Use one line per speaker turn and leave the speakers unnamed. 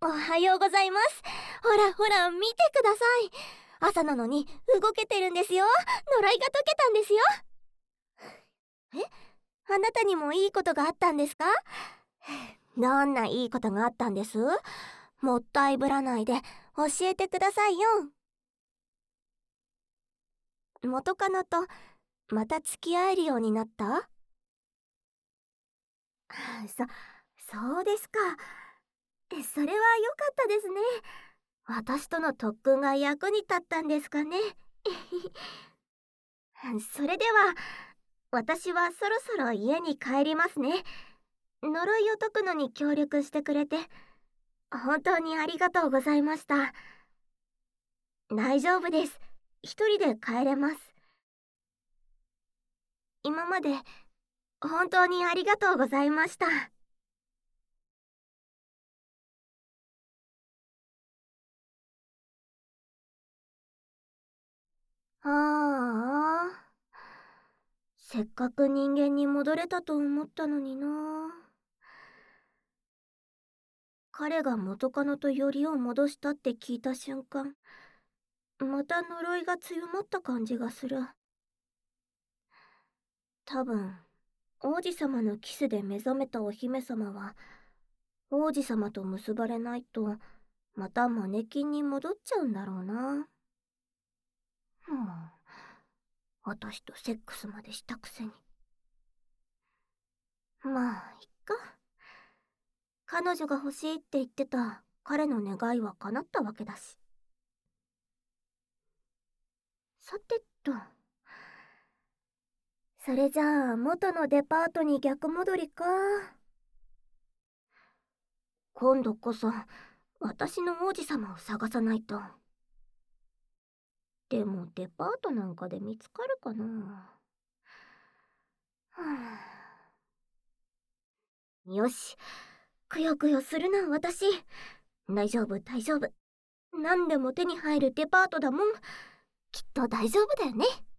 おはようございます。ほらほら見てください。朝なのに動けてるんですよ。呪いが解けたんですよ。あなたにもいいことがあったんですか？どんないいことがあったんです？もったいぶらないで教えてくださいよ。元カノとまた付き合えるようになった？そうですか。それは良かったですね。私との特訓が役に立ったんですかね。それでは、私はそろそろ家に帰りますね。呪いを解くのに協力してくれて、本当にありがとうございました。大丈夫です。一人で帰れます。今まで本当にありがとうございました。ああ、せっかく人間に戻れたと思ったのにな。彼が元カノとよりを戻したって聞いた瞬間、また呪いが強まった感じがする。多分、王子様のキスで目覚めたお姫様は、王子様と結ばれないと、またマネキンに戻っちゃうんだろうな。もう、私とセックスまでしたくせに。まあ、いっか。彼女が欲しいって言ってた彼の願いは叶ったわけだし。さてと。それじゃあ、元のデパートに逆戻りか。今度こそ、私の王子様を探さないと。でも、デパートなんかで見つかるかな。はあ、よし。くよくよするな、私。大丈夫、大丈夫。何でも手に入るデパートだもん。きっと大丈夫だよね。